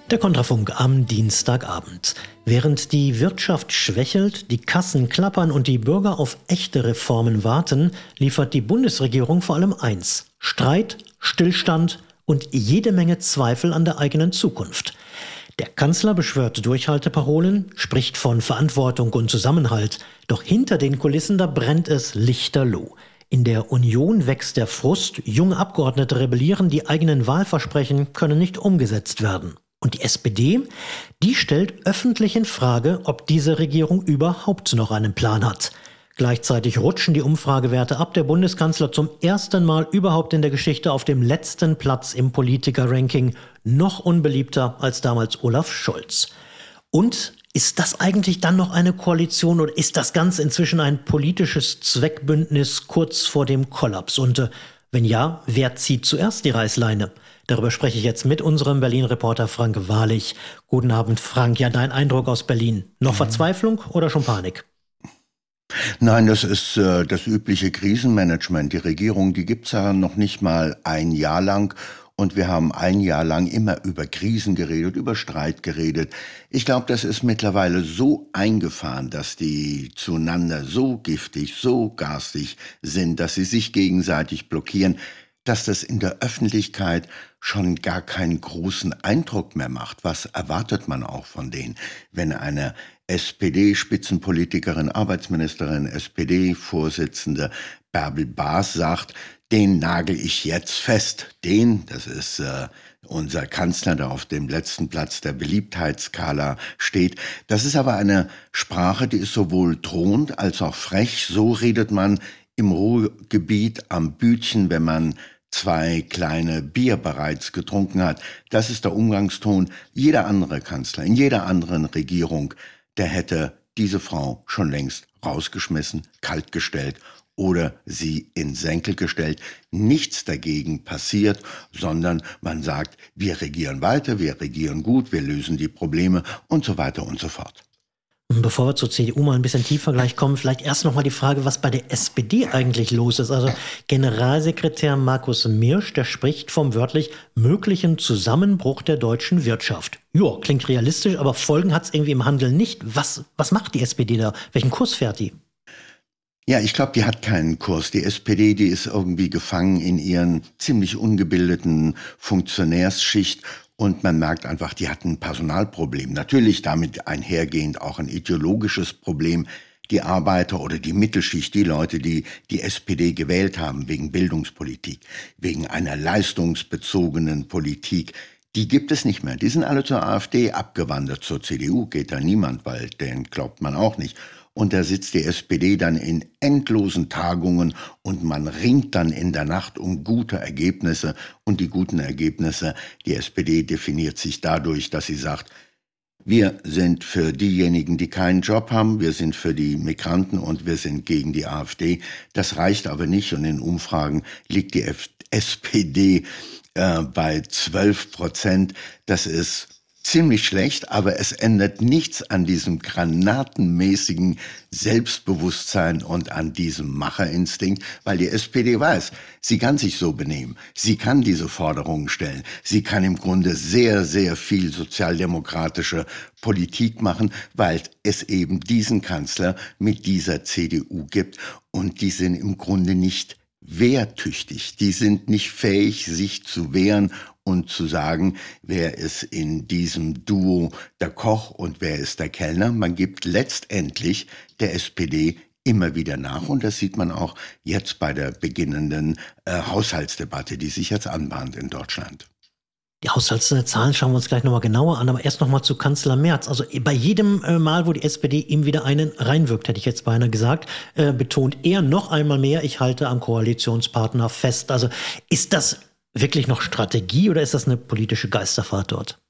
Der Kontrafunk am Dienstagabend. Während die Wirtschaft schwächelt, die Kassen klappern und die Bürger auf echte Reformen warten, liefert die Bundesregierung vor allem eins: Streit, Stillstand und jede Menge Zweifel an der eigenen Zukunft. Der Kanzler beschwört Durchhalteparolen, spricht von Verantwortung und Zusammenhalt. Doch hinter den Kulissen, da brennt es lichterloh. In der Union wächst der Frust, junge Abgeordnete rebellieren, die eigenen Wahlversprechen können nicht umgesetzt werden. Und die SPD, die stellt öffentlich in Frage, ob diese Regierung überhaupt noch einen Plan hat. Gleichzeitig rutschen die Umfragewerte ab. Der Bundeskanzler zum ersten Mal überhaupt in der Geschichte auf dem letzten Platz im Politiker-Ranking, noch unbeliebter als damals Olaf Scholz. Und ist das eigentlich dann noch eine Koalition oder ist das Ganze inzwischen ein politisches Zweckbündnis kurz vor dem Kollaps? Und wenn ja, wer zieht zuerst die Reißleine? Darüber spreche ich jetzt mit unserem Berlin-Reporter Frank Wahrlich. Guten Abend, Frank. Ja, dein Eindruck aus Berlin. Noch Verzweiflung oder schon Panik? Nein, das ist das übliche Krisenmanagement. Die Regierung, die gibt's ja noch nicht mal ein Jahr lang. Und wir haben ein Jahr lang immer über Krisen geredet, über Streit geredet. Ich glaube, das ist mittlerweile so eingefahren, dass die zueinander so giftig, so garstig sind, dass sie sich gegenseitig blockieren, dass das in der Öffentlichkeit schon gar keinen großen Eindruck mehr macht. Was erwartet man auch von denen, wenn eine SPD-Spitzenpolitikerin, Arbeitsministerin, SPD-Vorsitzende Bärbel Baas sagt, den nagel ich jetzt fest. Das ist unser Kanzler, der auf dem letzten Platz der Beliebtheitsskala steht. Das ist aber eine Sprache, die ist sowohl drohend als auch frech. So redet man im Ruhrgebiet am Bütchen, wenn man 2 kleine Bier bereits getrunken hat. Das ist der Umgangston. Jeder andere Kanzler in jeder anderen Regierung, der hätte diese Frau schon längst rausgeschmissen, kaltgestellt oder sie in Senkel gestellt. Nichts dagegen passiert, sondern man sagt, wir regieren weiter, wir regieren gut, wir lösen die Probleme und so weiter und so fort. Bevor wir zur CDU mal ein bisschen tiefer gleich kommen, vielleicht erst noch mal die Frage, was bei der SPD eigentlich los ist. Also Generalsekretär Markus Mirsch, der spricht vom wörtlich möglichen Zusammenbruch der deutschen Wirtschaft. Ja, klingt realistisch, aber Folgen hat es irgendwie im Handeln nicht. Was macht die SPD da? Welchen Kurs fährt die? Ja, ich glaube, die hat keinen Kurs. Die SPD, die ist irgendwie gefangen in ihren ziemlich ungebildeten Funktionärsschicht. Und man merkt einfach, die hat ein Personalproblem. Natürlich damit einhergehend auch ein ideologisches Problem. Die Arbeiter oder die Mittelschicht, die Leute, die die SPD gewählt haben wegen Bildungspolitik, wegen einer leistungsbezogenen Politik, die gibt es nicht mehr. Die sind alle zur AfD abgewandert. Zur CDU geht da niemand, weil den glaubt man auch nicht. Und da sitzt die SPD dann in endlosen Tagungen und man ringt dann in der Nacht um gute Ergebnisse. Und die guten Ergebnisse, die SPD definiert sich dadurch, dass sie sagt, wir sind für diejenigen, die keinen Job haben, wir sind für die Migranten und wir sind gegen die AfD. Das reicht aber nicht und in Umfragen liegt die SPD bei 12%. Das ist ziemlich schlecht, aber es ändert nichts an diesem granatenmäßigen Selbstbewusstsein und an diesem Macherinstinkt, weil die SPD weiß, sie kann sich so benehmen, sie kann diese Forderungen stellen, sie kann im Grunde sehr, sehr viel sozialdemokratische Politik machen, weil es eben diesen Kanzler mit dieser CDU gibt und die sind im Grunde nicht wehrtüchtig, die sind nicht fähig, sich zu wehren und zu sagen, wer ist in diesem Duo der Koch und wer ist der Kellner. Man gibt letztendlich der SPD immer wieder nach und das sieht man auch jetzt bei der beginnenden Haushaltsdebatte, die sich jetzt anbahnt in Deutschland. Die Haushaltszahlen schauen wir uns gleich nochmal genauer an, aber erst nochmal zu Kanzler Merz. Also bei jedem Mal, wo die SPD ihm wieder einen reinwirkt, hätte ich jetzt beinahe gesagt, betont er noch einmal mehr, ich halte am Koalitionspartner fest. Also ist das wirklich noch Strategie oder ist das eine politische Geisterfahrt dort?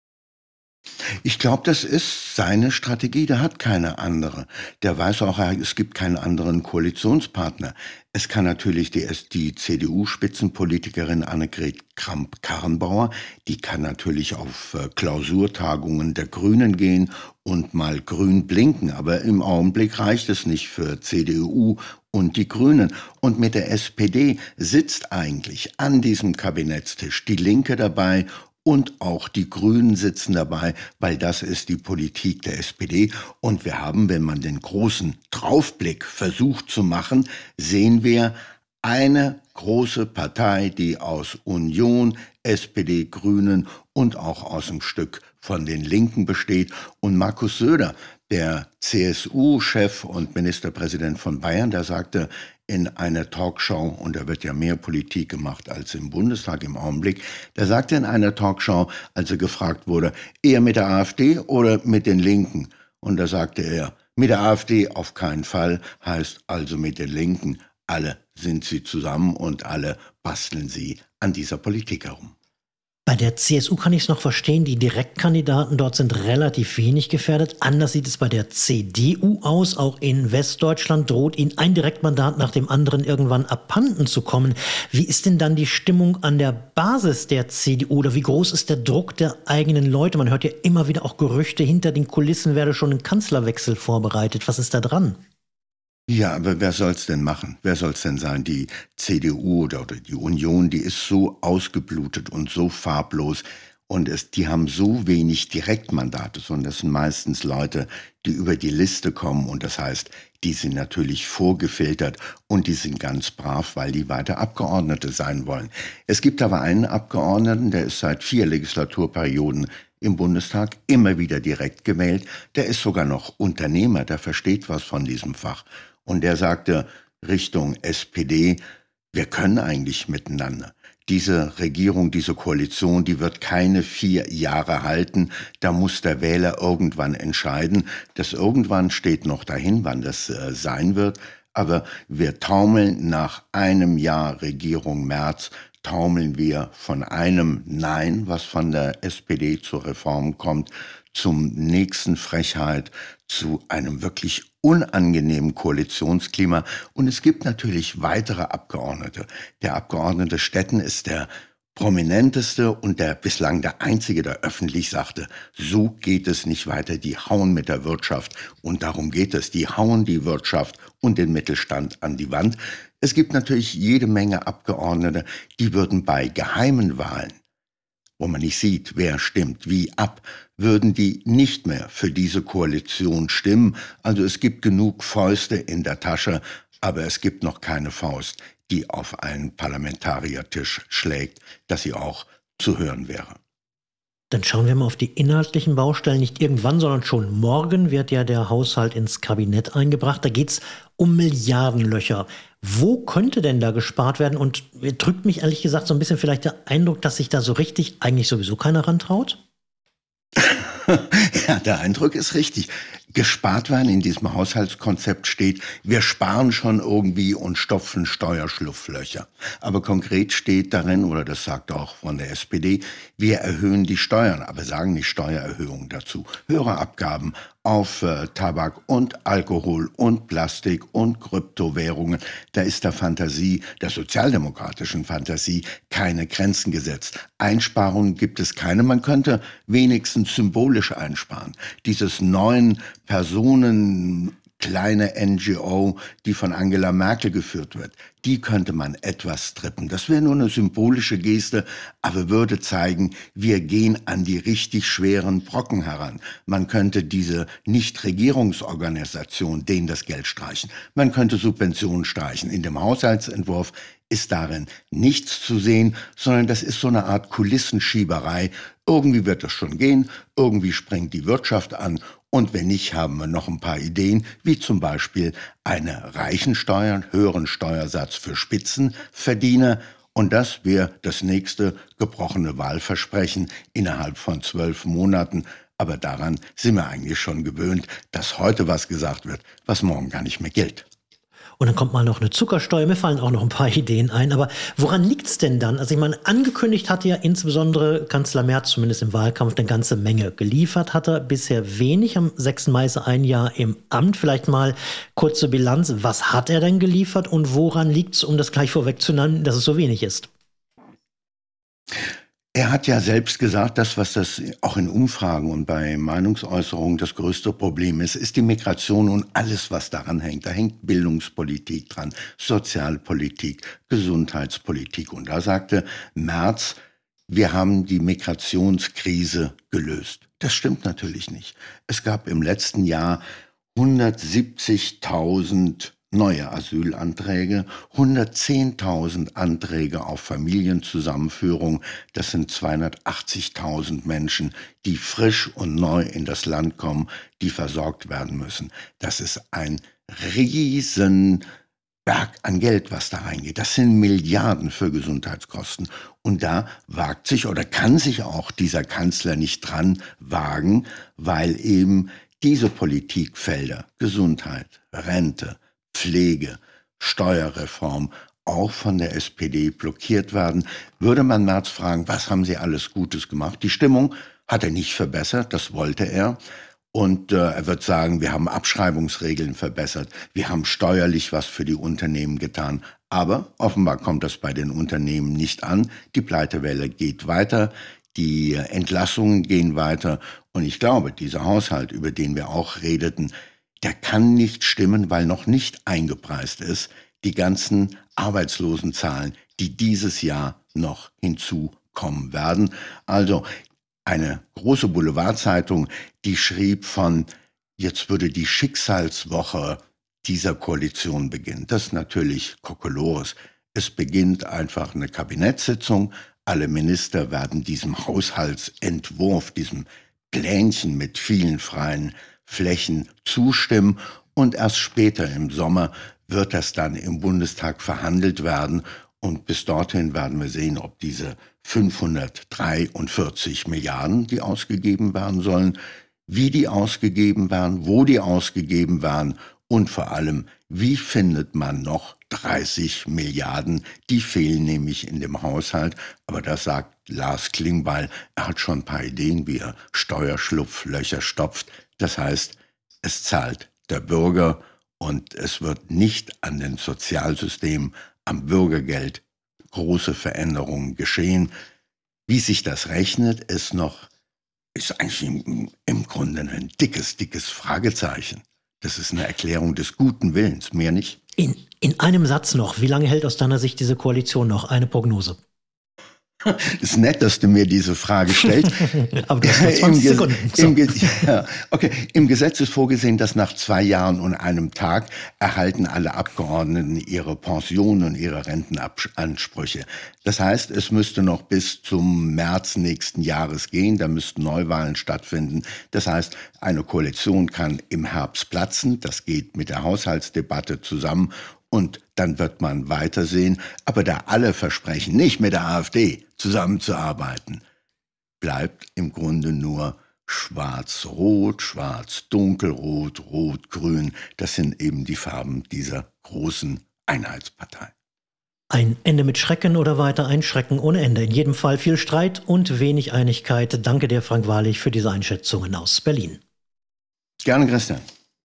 Ich glaube, das ist seine Strategie, der hat keine andere. Der weiß auch, es gibt keinen anderen Koalitionspartner. Es kann natürlich die CDU-Spitzenpolitikerin Annegret Kramp-Karrenbauer, die kann natürlich auf Klausurtagungen der Grünen gehen und mal grün blinken. Aber im Augenblick reicht es nicht für CDU und die Grünen. Und mit der SPD sitzt eigentlich an diesem Kabinettstisch die Linke dabei und auch die Grünen sitzen dabei, weil das ist die Politik der SPD. Und wir haben, wenn man den großen Draufblick versucht zu machen, sehen wir eine große Partei, die aus Union, SPD, Grünen und auch aus einem Stück von den Linken besteht. Und Markus Söder, der CSU-Chef und Ministerpräsident von Bayern, der sagte in einer Talkshow, und da wird ja mehr Politik gemacht als im Bundestag im Augenblick, der sagte in einer Talkshow, als er gefragt wurde, eher mit der AfD oder mit den Linken? Und da sagte er, mit der AfD auf keinen Fall, heißt also mit den Linken. Alle sind sie zusammen und alle basteln sie an dieser Politik herum. Bei der CSU kann ich es noch verstehen, die Direktkandidaten dort sind relativ wenig gefährdet. Anders sieht es bei der CDU aus. Auch in Westdeutschland droht ihnen ein Direktmandat nach dem anderen irgendwann abhanden zu kommen. Wie ist denn dann die Stimmung an der Basis der CDU oder wie groß ist der Druck der eigenen Leute? Man hört ja immer wieder auch Gerüchte, hinter den Kulissen werde schon ein Kanzlerwechsel vorbereitet. Was ist da dran? Ja, aber wer soll's denn machen? Wer soll's denn sein? Die CDU oder die Union, die ist so ausgeblutet und so farblos und die haben so wenig Direktmandate, sondern das sind meistens Leute, die über die Liste kommen und das heißt, die sind natürlich vorgefiltert und die sind ganz brav, weil die weiter Abgeordnete sein wollen. Es gibt aber einen Abgeordneten, der ist seit 4 Legislaturperioden im Bundestag immer wieder direkt gewählt. Der ist sogar noch Unternehmer, der versteht was von diesem Fach. Und der sagte Richtung SPD, wir können eigentlich miteinander. Diese Regierung, diese Koalition, die wird keine 4 Jahre halten. Da muss der Wähler irgendwann entscheiden. Das irgendwann steht noch dahin, wann das sein wird. Aber wir taumeln nach einem Jahr Regierung Merz, taumeln wir von einem Nein, was von der SPD zur Reform kommt, zum nächsten Frechheit, zu einem wirklich unangenehmen Koalitionsklima. Und es gibt natürlich weitere Abgeordnete. Der Abgeordnete Stetten ist der prominenteste und der bislang der einzige, der öffentlich sagte, so geht es nicht weiter, die hauen mit der Wirtschaft und darum geht es, die hauen die Wirtschaft und den Mittelstand an die Wand. Es gibt natürlich jede Menge Abgeordnete, die würden bei geheimen Wahlen, wo man nicht sieht, wer stimmt wie ab, würden die nicht mehr für diese Koalition stimmen. Also es gibt genug Fäuste in der Tasche, aber es gibt noch keine Faust, die auf einen Parlamentariertisch schlägt, dass sie auch zu hören wäre. Dann schauen wir mal auf die inhaltlichen Baustellen. Nicht irgendwann, sondern schon morgen wird ja der Haushalt ins Kabinett eingebracht. Da geht es um Milliardenlöcher. Wo könnte denn da gespart werden? Und drückt mich ehrlich gesagt so ein bisschen vielleicht der Eindruck, dass sich da so richtig eigentlich sowieso keiner rantraut? Ja, der Eindruck ist richtig. Gespart werden in diesem Haushaltskonzept steht, wir sparen schon irgendwie und stopfen Steuerschlupflöcher. Aber konkret steht darin, oder das sagt auch von der SPD, wir erhöhen die Steuern, aber sagen nicht Steuererhöhungen dazu. Höhere Abgaben auf Tabak und Alkohol und Plastik und Kryptowährungen. Da ist der Fantasie, der sozialdemokratischen Fantasie, keine Grenzen gesetzt. Einsparungen gibt es keine. Man könnte wenigstens symbolisch einsparen. Dieses 9 Personen kleine NGO, die von Angela Merkel geführt wird, die könnte man etwas strippen. Das wäre nur eine symbolische Geste, aber würde zeigen, wir gehen an die richtig schweren Brocken heran. Man könnte diese Nichtregierungsorganisation, denen das Geld streichen. Man könnte Subventionen streichen. In dem Haushaltsentwurf ist darin nichts zu sehen, sondern das ist so eine Art Kulissenschieberei. Irgendwie wird das schon gehen, irgendwie springt die Wirtschaft an und wenn nicht, haben wir noch ein paar Ideen, wie zum Beispiel eine Reichensteuer, einen höheren Steuersatz für Spitzenverdiener. Und das wäre das nächste gebrochene Wahlversprechen innerhalb von 12 Monaten. Aber daran sind wir eigentlich schon gewöhnt, dass heute was gesagt wird, was morgen gar nicht mehr gilt. Und dann kommt mal noch eine Zuckersteuer. Mir fallen auch noch ein paar Ideen ein. Aber woran liegt's denn dann? Also ich meine, angekündigt hatte ja insbesondere Kanzler Merz, zumindest im Wahlkampf, eine ganze Menge. Geliefert hat er bisher wenig. Am 6. Mai ist er ein Jahr im Amt. Vielleicht mal kurze Bilanz. Was hat er denn geliefert und woran liegt's, um das gleich vorwegzunehmen, dass es so wenig ist? Er hat ja selbst gesagt, was das auch in Umfragen und bei Meinungsäußerungen das größte Problem ist die Migration und alles, was daran hängt. Da hängt Bildungspolitik dran, Sozialpolitik, Gesundheitspolitik. Und da sagte Merz, wir haben die Migrationskrise gelöst. Das stimmt natürlich nicht. Es gab im letzten Jahr 170.000 neue Asylanträge, 110.000 Anträge auf Familienzusammenführung. Das sind 280.000 Menschen, die frisch und neu in das Land kommen, die versorgt werden müssen. Das ist ein Riesenberg an Geld, was da reingeht. Das sind Milliarden für Gesundheitskosten. Und da wagt sich oder kann sich auch dieser Kanzler nicht dran wagen, weil eben diese Politikfelder, Gesundheit, Rente, Pflege, Steuerreform, auch von der SPD blockiert werden. Würde man Merz fragen, was haben Sie alles Gutes gemacht? Die Stimmung hat er nicht verbessert, das wollte er. Und er wird sagen, wir haben Abschreibungsregeln verbessert, wir haben steuerlich was für die Unternehmen getan. Aber offenbar kommt das bei den Unternehmen nicht an. Die Pleitewelle geht weiter, die Entlassungen gehen weiter. Und ich glaube, dieser Haushalt, über den wir auch redeten, der kann nicht stimmen, weil noch nicht eingepreist ist, die ganzen Arbeitslosenzahlen, die dieses Jahr noch hinzukommen werden. Also eine große Boulevardzeitung, die schrieb von, jetzt würde die Schicksalswoche dieser Koalition beginnen. Das ist natürlich Kokolores. Es beginnt einfach eine Kabinettssitzung. Alle Minister werden diesem Haushaltsentwurf, diesem Plänchen mit vielen freien Flächen zustimmen und erst später im Sommer wird das dann im Bundestag verhandelt werden und bis dorthin werden wir sehen, ob diese 543 Milliarden, die ausgegeben werden sollen, wie die ausgegeben werden, wo die ausgegeben werden und vor allem, wie findet man noch 30 Milliarden, die fehlen nämlich in dem Haushalt, aber das sagt Lars Klingbeil, er hat schon ein paar Ideen, wie er Steuerschlupflöcher stopft. Das heißt, es zahlt der Bürger und es wird nicht an den Sozialsystemen, am Bürgergeld große Veränderungen geschehen. Wie sich das rechnet, ist eigentlich im Grunde ein dickes Fragezeichen. Das ist eine Erklärung des guten Willens, mehr nicht. In einem Satz noch, wie lange hält aus deiner Sicht diese Koalition noch? Eine Prognose. Ist nett, dass du mir diese Frage stellst. Aber du hast nur 20 Sekunden. Im Gesetz ist vorgesehen, dass nach 2 Jahren und einem Tag erhalten alle Abgeordneten ihre Pensionen und ihre Rentenansprüche. Das heißt, es müsste noch bis zum März nächsten Jahres gehen. Da müssten Neuwahlen stattfinden. Das heißt, eine Koalition kann im Herbst platzen. Das geht mit der Haushaltsdebatte zusammen. Und dann wird man weitersehen. Aber da alle versprechen, nicht mit der AfD zusammenzuarbeiten, bleibt im Grunde nur schwarz-rot, schwarz-dunkelrot, rot-grün. Das sind eben die Farben dieser großen Einheitspartei. Ein Ende mit Schrecken oder weiter ein Schrecken ohne Ende. In jedem Fall viel Streit und wenig Einigkeit. Danke dir, Frank Wahrlich, für diese Einschätzungen aus Berlin. Gerne, Christian.